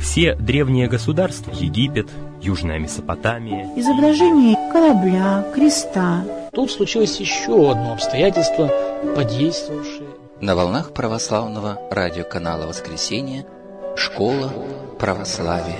Все древние государства, Египет, Южная Месопотамия, изображение корабля, креста. Тут случилось еще одно обстоятельство, подействовавшее. На волнах православного радиоканала «Воскресенье» «Школа православия».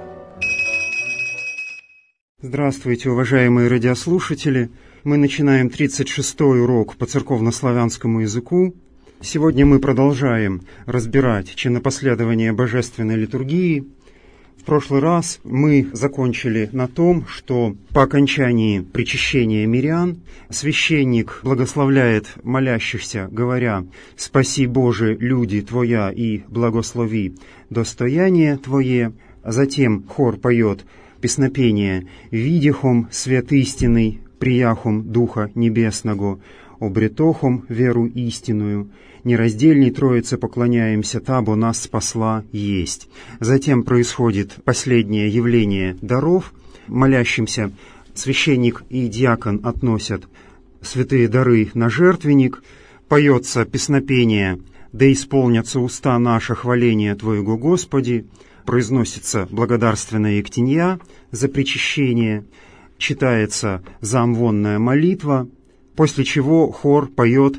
Здравствуйте, уважаемые радиослушатели! Мы начинаем 36-й урок по церковнославянскому языку. Сегодня мы продолжаем разбирать чинопоследование божественной литургии. В прошлый раз мы закончили на том, что по окончании причащения мирян священник благословляет молящихся, говоря: «Спаси, Боже, люди Твоя, и благослови достояние Твое». А затем хор поет песнопение «Видихом свят истинный, прияхом Духа Небесного, обретохом веру истинную, нераздельней Троице поклоняемся, табо нас спасла есть». Затем происходит последнее явление даров. Молящимся священник и диакон относят святые дары на жертвенник, поется песнопение «Да исполнятся уста наши хваления Твоего, Господи», произносится благодарственная ектенья за причащение, читается заамвонная молитва, после чего хор поет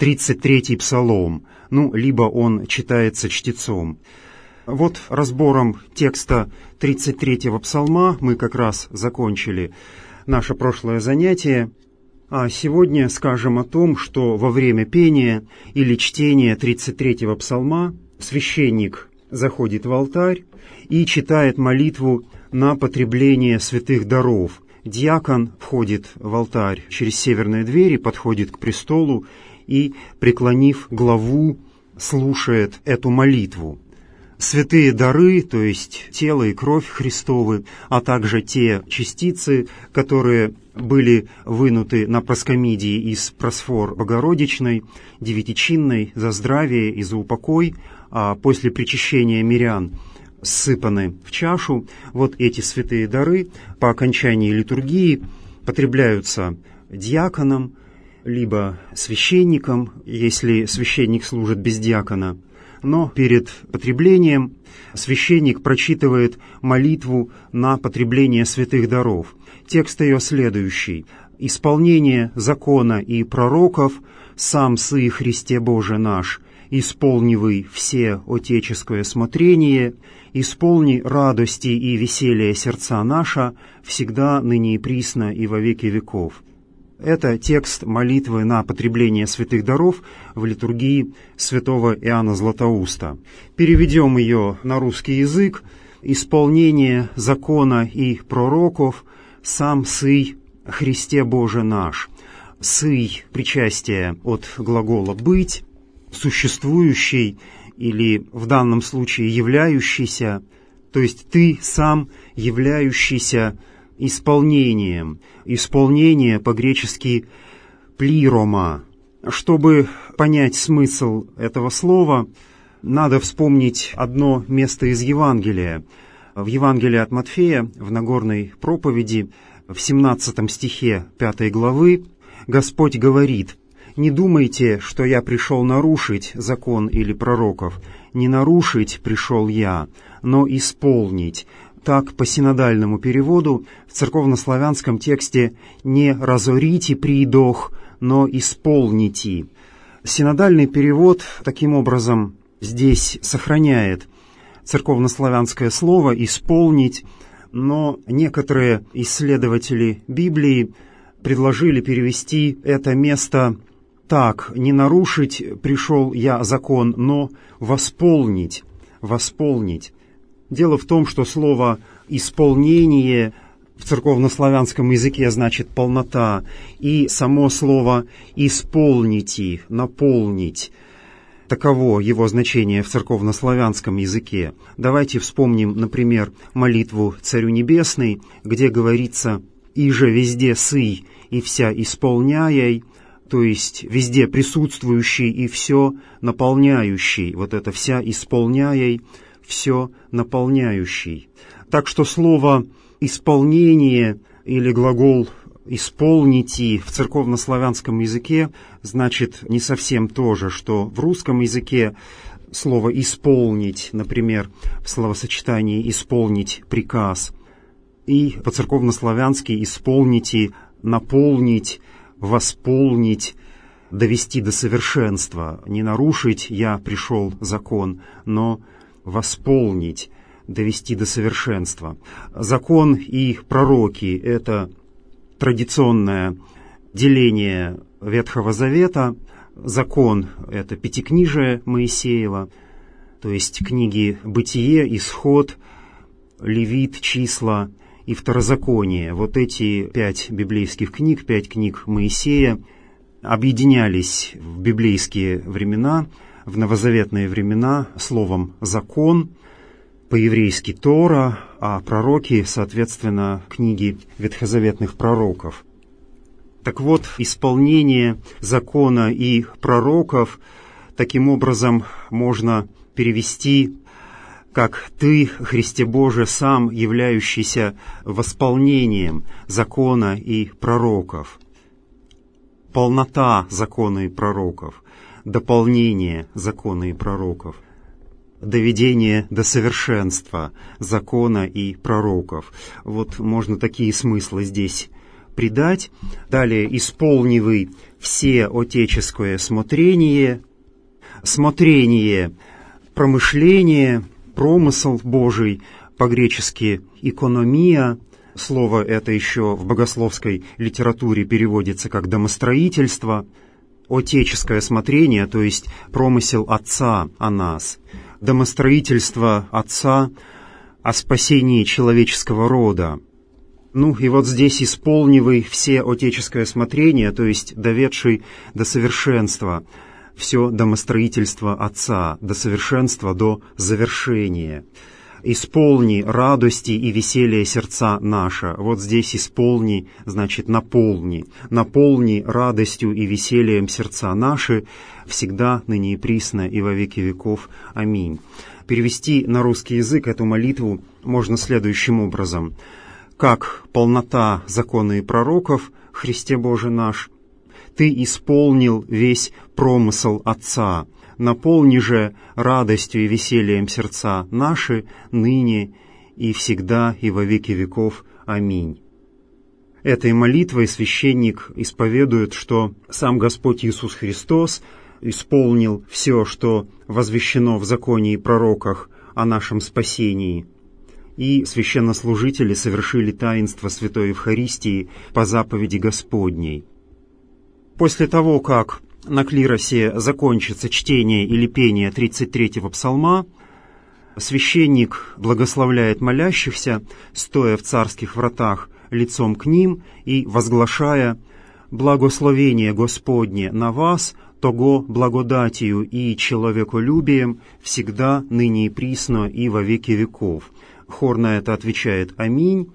33-й псалом, либо он читается чтецом. Вот разбором текста 33-го псалма мы как раз закончили наше прошлое занятие, а сегодня скажем о том, что во время пения или чтения 33-го псалма священник заходит в алтарь и читает молитву на потребление святых даров. Диакон входит в алтарь через северные двери, подходит к престолу и, преклонив главу, слушает эту молитву. Святые дары, то есть тело и кровь Христовы, а также те частицы, которые были вынуты на проскомидии из просфор Богородичной, девятичинной, за здравие и за упокой, а после причащения мирян ссыпаны в чашу. Вот эти святые дары по окончании литургии потребляются диаконом, либо священником, если священник служит без диакона. Но перед потреблением священник прочитывает молитву на потребление святых даров. Текст ее следующий: «Исполнение закона и пророков, сам сы Христе Боже наш, исполнивый все отеческое смотрение, исполни радости и веселье сердца наша, всегда, ныне и присно, и во веки веков». Это текст молитвы на потребление святых даров в литургии святого Иоанна Златоуста. Переведем ее на русский язык. «Исполнение закона и пророков, сам сый Христе Боже наш». Сый — причастие от глагола «быть», существующий или в данном случае являющийся, то есть ты сам являющийся исполнением. Исполнение по-гречески «плирома». Чтобы понять смысл этого слова, надо вспомнить одно место из Евангелия. В Евангелии от Матфея, в Нагорной проповеди, в 17 стихе 5 главы, Господь говорит: «Не думайте, что я пришел нарушить закон или пророков. Не нарушить пришел я, но исполнить». Так, по синодальному переводу, в церковнославянском тексте «не разорите приидох, но исполните». Синодальный перевод, таким образом, здесь сохраняет церковнославянское слово «исполнить», но некоторые исследователи Библии предложили перевести это место так: «Не нарушить пришел я закон, но восполнить». Восполнить. Дело в том, что слово «исполнение» в церковнославянском языке значит «полнота», и само слово «исполните», «наполнить». Таково его значение в церковнославянском языке. Давайте вспомним, например, молитву Царю Небесной, где говорится: «Иже везде сый и вся исполняй», то есть везде присутствующий и все наполняющий. Вот это «вся исполняй», все наполняющий. Так что слово «исполнение» или глагол «исполните» в церковнославянском языке значит не совсем то же, что в русском языке. слово «исполнить», например, в словосочетании «исполнить приказ». И по-церковнославянски «исполните», «наполнить», «восполнить», «довести до совершенства». Не нарушить «я пришел закон», но «восполнить», «довести до совершенства». Закон и пророки — это традиционное деление Ветхого Завета. Закон — это Пятикнижие Моисеева, то есть книги «Бытие», «Исход», «Левит», «Числа» и «Второзаконие». Вот эти 5 библейских книг, 5 книг Моисея объединялись в библейские времена, в новозаветные времена словом «закон», по-еврейски «Тора», а пророки, соответственно, книги ветхозаветных пророков. Так вот, исполнение закона и пророков таким образом можно перевести как «Ты, Христе Боже, сам являющийся восполнением закона и пророков». Полнота закона и пророков, дополнение закона и пророков, доведение до совершенства закона и пророков. Вот можно такие смыслы здесь придать. Далее «исполнивый все отеческое смотрение», промышление, промысл Божий, по-гречески «экономия». Слово это еще в богословской литературе переводится как «домостроительство». Отеческое смотрение, то есть промысел Отца о нас. Домостроительство Отца о спасении человеческого рода. Ну и вот здесь «исполнивый все отеческое смотрение», то есть доведший до совершенства все домостроительство Отца, до совершенства, до завершения. «Исполни радости и веселье сердца наша». Вот здесь «исполни» значит «наполни». «Наполни радостью и весельем сердца наши, всегда, ныне и присно, и во веки веков. Аминь». Перевести на русский язык эту молитву можно следующим образом. «Как полнота закона и пророков, Христе Боже наш, Ты исполнил весь промысл Отца, наполни же радостью и весельем сердца наши, ныне и всегда, и во веки веков. Аминь». Этой молитвой священник исповедует, что сам Господь Иисус Христос исполнил все, что возвещено в законе и пророках о нашем спасении, и священнослужители совершили таинство Святой Евхаристии по заповеди Господней. После того, как на клиросе закончится чтение или пение 33-го псалма, священник благословляет молящихся, стоя в царских вратах лицом к ним и возглашая «Благословение Господне на вас, того благодатью и человеколюбием всегда, ныне и присно, и во веки веков». Хор на это отвечает «Аминь».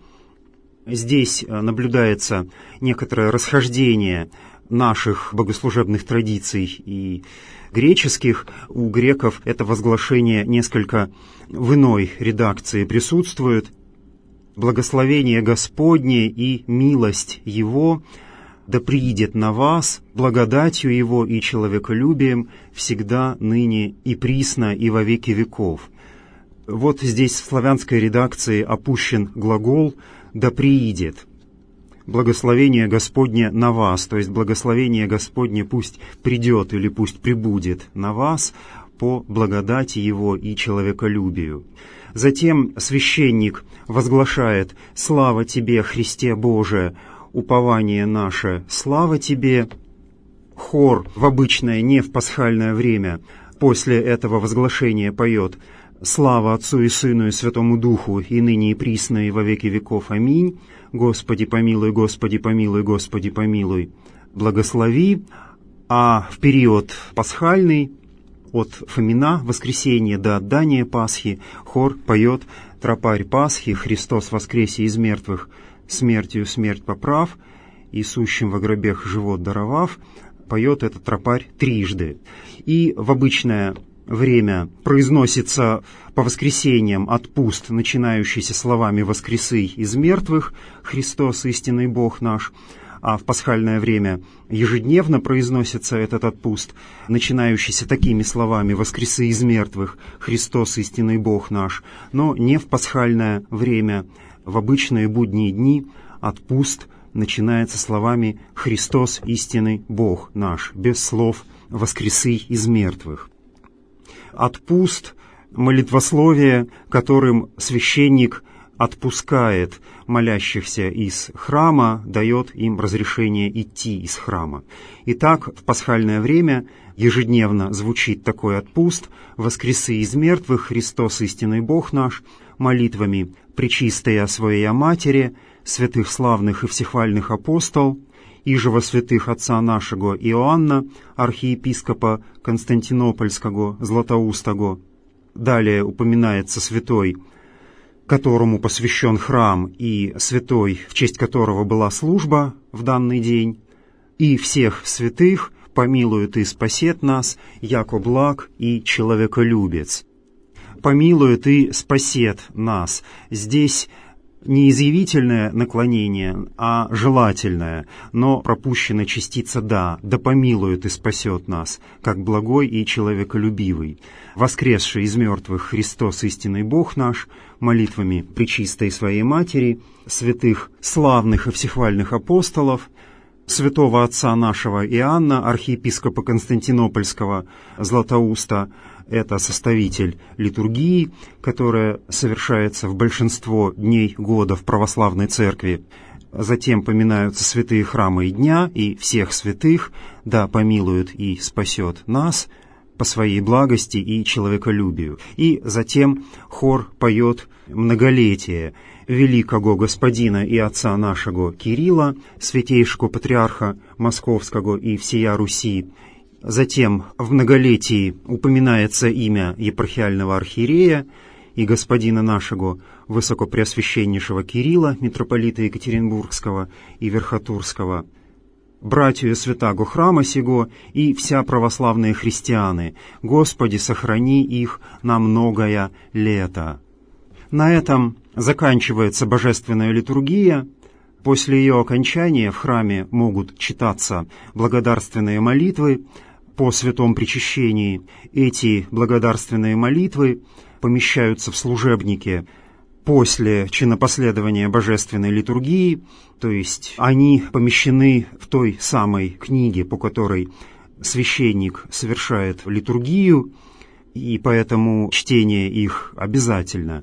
Здесь наблюдается некоторое расхождение наших богослужебных традиций и греческих. У греков это возглашение несколько в иной редакции присутствует. «Благословение Господне и милость Его да приидет на вас, благодатью Его и человеколюбием всегда, ныне и присно, и во веки веков». Вот здесь в славянской редакции опущен глагол «да приидет». Благословение Господне на вас, то есть благословение Господне пусть придет или пусть прибудет на вас по благодати Его и человеколюбию. Затем священник возглашает «Слава Тебе, Христе Боже, упование наше, слава Тебе». Хор в обычное, не в пасхальное время, после этого возглашения поет «Слава Отцу и Сыну и Святому Духу, и ныне и присно, и во веки веков. Аминь. Господи помилуй, Господи помилуй, Господи помилуй, благослови». А в период пасхальный, от Фомина, воскресенья до отдания Пасхи, хор поет «Тропарь Пасхи, Христос воскресе из мертвых, смертью смерть поправ, и сущим во гробех живот даровав». Поет этот тропарь трижды. И в обычное время произносится по воскресеньям отпуст, начинающийся словами «воскресы из мертвых, Христос истинный Бог наш», а в пасхальное время ежедневно произносится этот отпуст, начинающийся такими словами: «Воскресы из мертвых, Христос истинный Бог наш», но не в пасхальное время. В обычные будние дни отпуст начинается словами «Христос истинный Бог наш», без слов «воскресы из мертвых». Отпуст — молитвословие, которым священник отпускает молящихся из храма, дает им разрешение идти из храма. Итак, в пасхальное время ежедневно звучит такой отпуст: «Воскресы из мертвых, Христос истинный Бог наш», молитвами Пречистая Своя Матери, святых славных и всехвальных апостол, иже во святых отца нашего Иоанна, архиепископа Константинопольского, Златоустого. Далее упоминается святой, которому посвящен храм, и святой, в честь которого была служба в данный день, и всех святых помилует и спасет нас, яко благ и человеколюбец. Помилует и спасет нас. Здесь не изъявительное наклонение, а желательное, но пропущена частица «да», да помилует и спасет нас, как благой и человеколюбивый. Воскресший из мертвых Христос истинный Бог наш, молитвами Пречистой Своей Матери, святых славных и всехвальных апостолов, святого отца нашего Иоанна, архиепископа Константинопольского, Златоуста. Это составитель литургии, которая совершается в большинство дней года в православной церкви. Затем поминаются святые храмы и дня, и всех святых, да помилует и спасет нас по своей благости и человеколюбию. И затем хор поет многолетие великого господина и отца нашего Кирилла, святейшего патриарха Московского и всея Руси. Затем в многолетии упоминается имя епархиального архиерея и господина нашего высокопреосвященнейшего Кирилла, митрополита Екатеринбургского и Верхотурского, братью святаго храма сего и вся православные христианы. Господи, сохрани их на многое лето. На этом заканчивается божественная литургия. После ее окончания в храме могут читаться благодарственные молитвы по святом причащении. Эти благодарственные молитвы помещаются в служебнике после чинопоследования божественной литургии, то есть они помещены в той самой книге, по которой священник совершает литургию, и поэтому чтение их обязательно.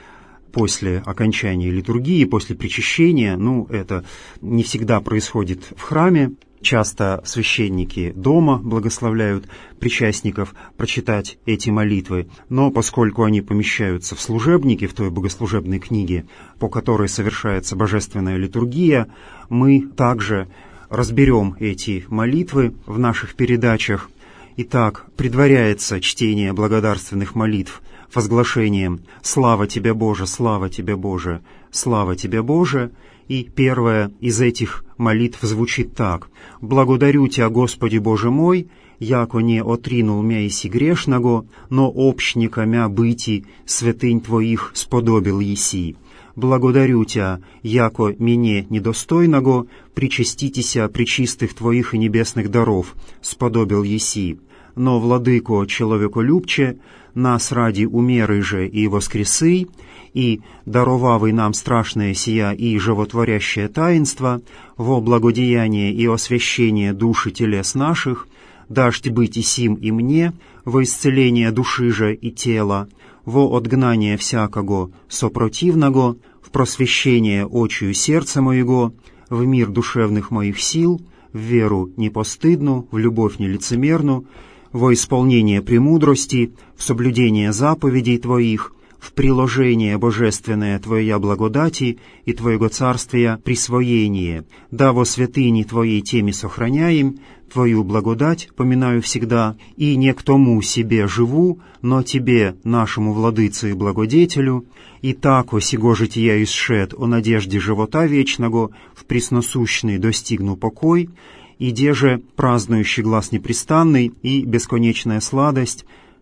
После окончания литургии, после причащения, это не всегда происходит в храме. Часто священники дома благословляют причастников прочитать эти молитвы, но поскольку они помещаются в служебнике, в той богослужебной книге, по которой совершается божественная литургия, мы также разберем эти молитвы в наших передачах. Итак, предваряется чтение благодарственных молитв возглашением «Слава Тебе, Боже! Слава Тебе, Боже! Слава Тебе, Боже!» И первая из этих молитв звучит так: «Благодарю Тебя, Господи Боже мой, яко не отринул мя иси грешного, но общника мя быти святынь Твоих сподобил еси. Благодарю Тебя, яко мне недостойного причаститеся пречистых Твоих и небесных даров сподобил еси. Но, владыко человеколюбче, нас ради умеры же и воскресы, и даровавый нам страшное сия и животворящее таинство, во благодеяние и освящение души телес наших, дашь быть и сим и мне, во исцеление души же и тела, во отгнание всякого сопротивного, в просвещение очию сердца моего, в мир душевных моих сил, в веру непостыдну, в любовь нелицемерну, во исполнение премудрости, в соблюдение заповедей Твоих, в приложение божественное Твоя благодати и Твоего царствия присвоение, да во святыни Твоей теми сохраняем, Твою благодать поминаю всегда, и не к тому себе живу, но Тебе, нашему владыце и благодетелю, и тако сего жития исшед о надежде живота вечного, в пресносущный достигну покой, и де же празднующий глас непрестанный и бесконечная сладость,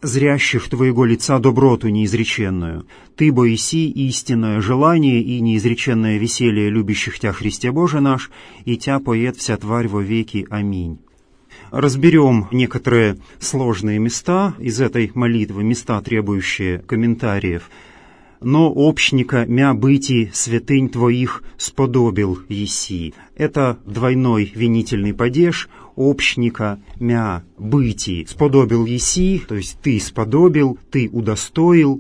зрящих Твоего лица доброту неизреченную. Ты, бо иси истинное желание и неизреченное веселье любящих Тя, Христе Боже наш, и Тя поет вся тварь во веки. Аминь. Разберем некоторые сложные места из этой молитвы, места, требующие комментариев. «Но общника мя быти святынь Твоих сподобил еси». Это двойной винительный падеж. «Общника мя быти сподобил еси», то есть «ты сподобил», «ты удостоил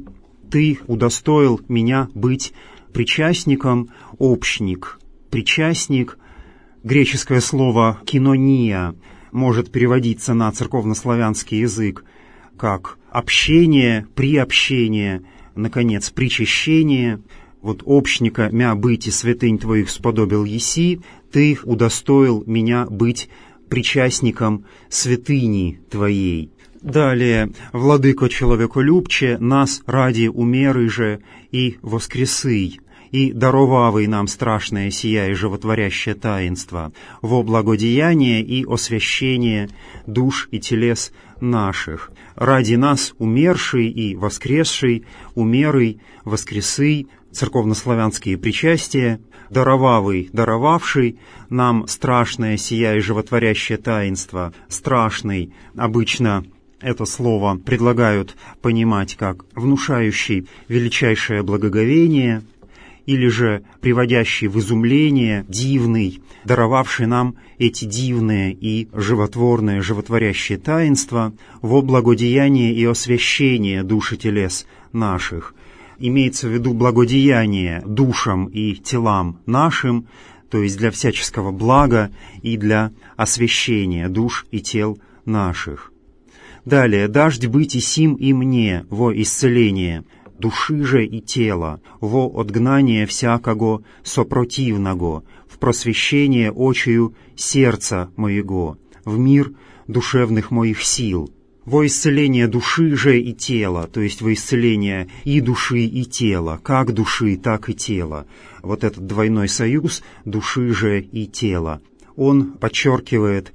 меня быть причастником». Общник, причастник. Греческое слово «кинония» может переводиться на церковнославянский язык как общение, приобщение, наконец, причащение. Вот общника мя быти святынь Твоих сподобил еси, Ты удостоил меня быть причастником святыни Твоей. Далее, владыко человеколюбче, нас ради умеры же и воскресый, и даровавый нам страшное сия и животворящее таинство, во благодеяние и освящение душ и телес наших. Ради нас умерший и воскресший, умерый, воскресый, церковнославянские причастия, даровавый, даровавший нам страшное сия и животворящее таинство. Страшный, обычно это слово предлагают понимать как внушающий величайшее благоговение, или же приводящий в изумление, дивный, даровавший нам эти дивные и животворные, животворящие таинства во благодеяние и освящение душ и телес наших. Имеется в виду благодеяние душам и телам нашим, то есть для всяческого блага и для освящения душ и тел наших. Далее, «даждь быть и сим и мне во исцеление души же и тела, во отгнание всякого сопротивного, в просвещение очию сердца моего, в мир душевных моих сил, во исцеление души же и тела», то есть во исцеление и души, и тела, как души, так и тела. Вот этот двойной союз души же и тела, он подчеркивает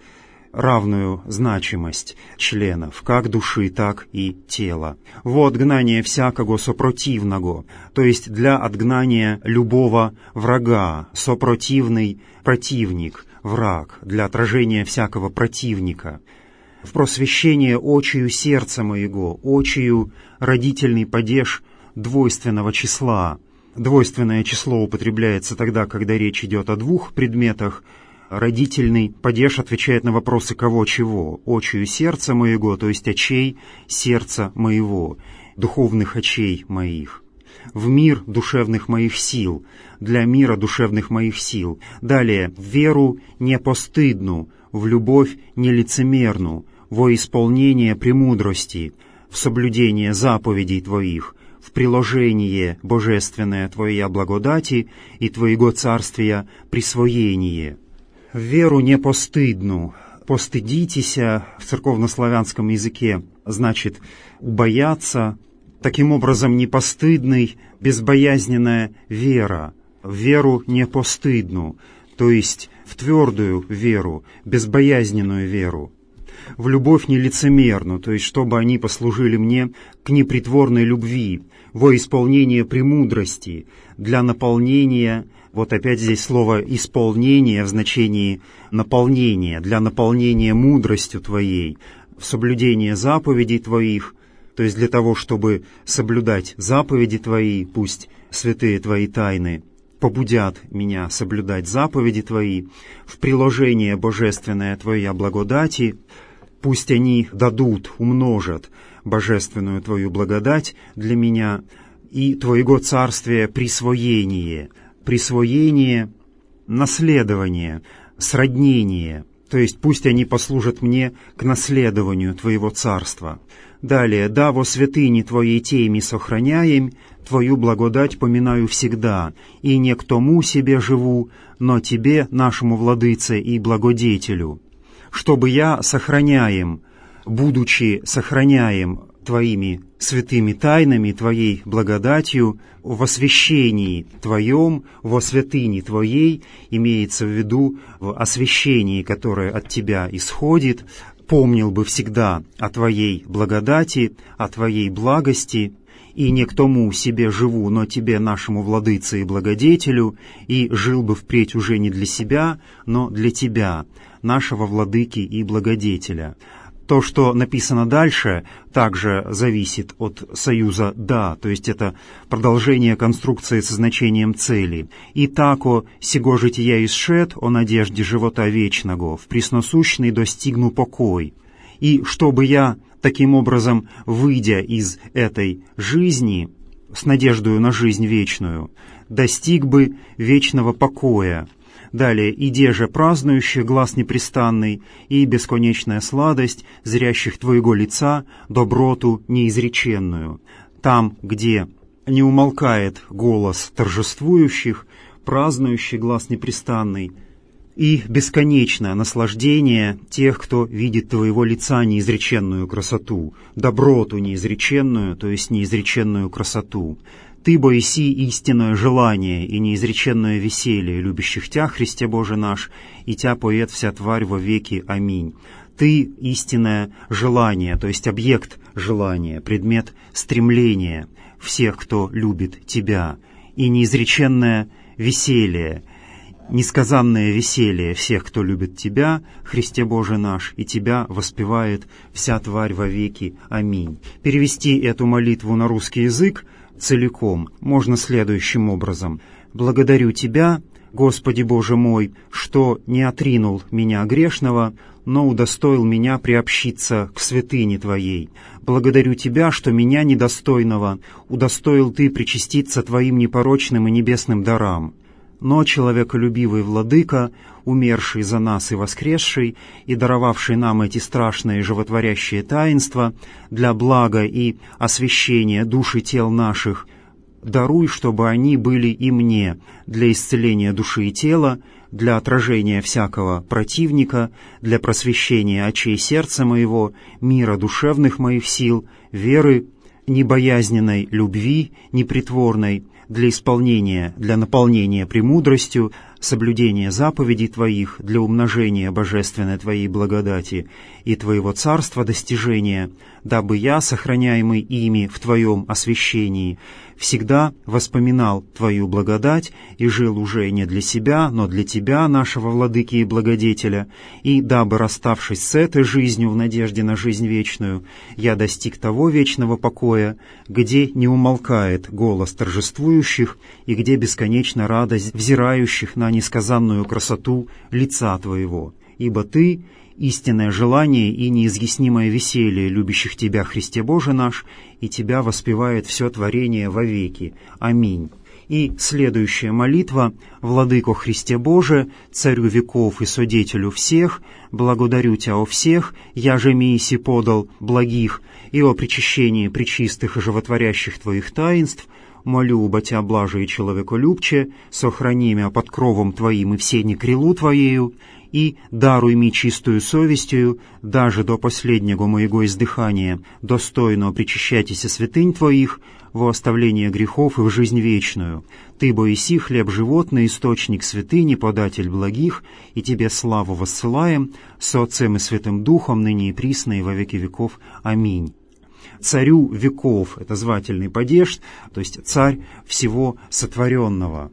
равную значимость членов, как души, так и тела. Во отгнание всякого сопротивного, то есть для отгнания любого врага, сопротивный противник, враг, для отражения всякого противника. В просвещение очию сердца моего, очию родительный падеж двойственного числа. Двойственное число употребляется тогда, когда речь идет о двух предметах. Родительный падеж отвечает на вопросы кого, чего. Очию сердца моего, то есть очей сердца моего, духовных очей моих. В мир душевных моих сил, для мира душевных моих сил. Далее, в веру не постыдну, в любовь нелицемерну, во исполнение премудрости, в соблюдение заповедей Твоих, в приложение божественное Твоя благодати и Твоего царствия присвоение. В веру не постыдну. Постыдитеся в церковнославянском языке значит убояться. Таким образом, непостыдный, безбоязненная вера. В веру не постыдну, то есть в твердую веру, безбоязненную веру. В любовь нелицемерну, то есть чтобы они послужили мне к непритворной любви, во исполнение премудрости, для наполнения. Вот опять здесь слово «исполнение» в значении наполнения, для наполнения мудростью Твоей, в соблюдение заповедей Твоих, то есть для того, чтобы соблюдать заповеди Твои, пусть святые Твои тайны побудят меня соблюдать заповеди Твои, в приложение божественное Твоя благодати, пусть они дадут, умножат божественную Твою благодать для меня, и Твоего царствия присвоение, наследование, сроднение, то есть пусть они послужат мне к наследованию Твоего царства. Далее, «да во святыне Твоей теми сохраняем, Твою благодать поминаю всегда, и не к тому себе живу, но Тебе, нашему владыце и благодетелю, чтобы я будучи сохраняем Твоими святыми тайнами, Твоей благодатью, в освящении Твоем, во святыне Твоей», имеется в виду в освящении, которое от Тебя исходит, помнил бы всегда о Твоей благодати, о Твоей благости, и не к тому себе живу, но Тебе, нашему владыце и благодетелю, и жил бы впредь уже не для себя, но для Тебя, нашего владыки и благодетеля». То, что написано дальше, также зависит от союза «да», то есть это продолжение конструкции со значением цели. «И тако сего жития исшед о надежде живота вечного, в пресносущный достигну покой». И чтобы я, таким образом, выйдя из этой жизни, с надеждою на жизнь вечную, достиг бы вечного покоя. Далее, «Иде же празднующих глас непрестанный, и бесконечная сладость зрящих Твоего лица, доброту неизреченную». Там, где не умолкает голос торжествующих, празднующий глас непрестанный, и бесконечное наслаждение тех, кто видит Твоего лица неизреченную красоту, доброту неизреченную, то есть неизреченную красоту. Ты, боиси истинное желание и неизреченное веселье любящих Тя, Христе Боже наш, и Тя поет вся тварь во веки. Аминь. Ты истинное желание, то есть объект желания, предмет стремления всех, кто любит Тебя, и неизреченное веселье, несказанное веселье всех, кто любит Тебя, Христе Боже наш, и Тебя воспевает вся тварь во веки. Аминь. Перевести эту молитву на русский язык целиком можно следующим образом. «Благодарю Тебя, Господи Боже мой, что не отринул меня грешного, но удостоил меня приобщиться к святыне Твоей. Благодарю Тебя, что меня недостойного удостоил Ты причаститься Твоим непорочным и небесным дарам. Но человеколюбивый Владыка, умерший за нас и воскресший, и даровавший нам эти страшные животворящие таинства для блага и освящения душ и тел наших, даруй, чтобы они были и мне для исцеления души и тела, для отражения всякого противника, для просвещения очей сердца моего, мира душевных моих сил, веры, небоязненной любви, непритворной, для исполнения, для наполнения премудростью, соблюдения заповедей Твоих, для умножения божественной Твоей благодати и Твоего царства достижения, дабы я, сохраняемый ими в Твоем освящении, всегда воспоминал Твою благодать и жил уже не для себя, но для Тебя, нашего владыки и благодетеля, и дабы, расставшись с этой жизнью в надежде на жизнь вечную, я достиг того вечного покоя, где не умолкает голос торжествующих и где бесконечна радость взирающих на несказанную красоту лица Твоего. Ибо Ты — истинное желание и неизъяснимое веселье любящих Тебя, Христе Боже наш, и Тебя воспевает все творение вовеки. Аминь. И следующая молитва: «Владыко Христе Боже, Царю веков и Содетелю всех, благодарю Тя о всех, я же миси подал благих, и о причащении пречистых и животворящих Твоих таинств, молю оба Тя блаже и человеколюбче, сохрани мя под кровом Твоим и всени крилу Твоею, и даруй ми чистую совестью, даже до последнего моего издыхания, достойно причащайтеся святынь Твоих, во оставление грехов и в жизнь вечную. Ты, боиси, хлеб животный, источник святыни, податель благих, и Тебе славу воссылаем, с Отцем и Святым Духом, ныне и присно и во веки веков. Аминь». Царю веков — это звательный падеж, то есть царь всего сотворенного.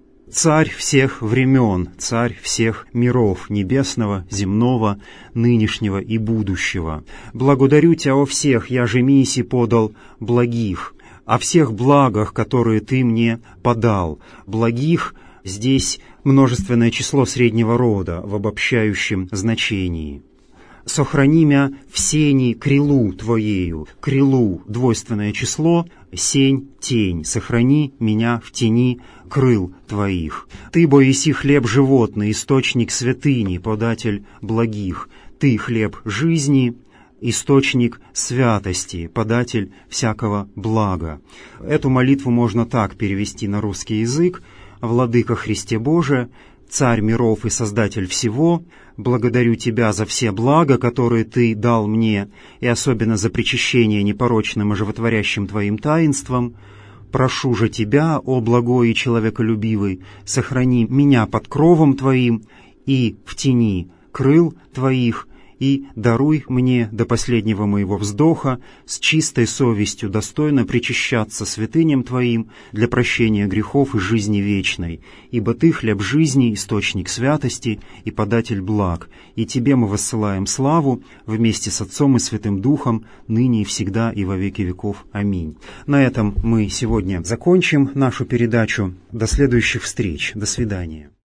Царь всех времен, царь всех миров, небесного, земного, нынешнего и будущего. Благодарю Тя о всех, я же миси подал благих, о всех благах, которые Ты мне подал. Благих здесь множественное число среднего рода в обобщающем значении. Сохрани мя в сени крилу Твоею. Крилу — двойственное число, сень — тень. Сохрани меня в тени крыл Твоих. Ты, боиси, хлеб животный, источник святыни, податель благих. Ты — хлеб жизни, источник святости, податель всякого блага. Эту молитву можно так перевести на русский язык: «Владыка Христе Боже, Царь миров и Создатель всего, благодарю Тебя за все блага, которые Ты дал мне, и особенно за причащение непорочным и животворящим Твоим таинством. Прошу же Тебя, о благой и человеколюбивый, сохрани меня под кровом Твоим и в тени крыл Твоих, и даруй мне до последнего моего вздоха с чистой совестью достойно причащаться святыням Твоим для прощения грехов и жизни вечной, ибо Ты хлеб жизни, источник святости и податель благ, и Тебе мы воссылаем славу вместе с Отцом и Святым Духом, ныне и всегда и во веки веков. Аминь. На этом мы сегодня закончим нашу передачу. До следующих встреч. До свидания.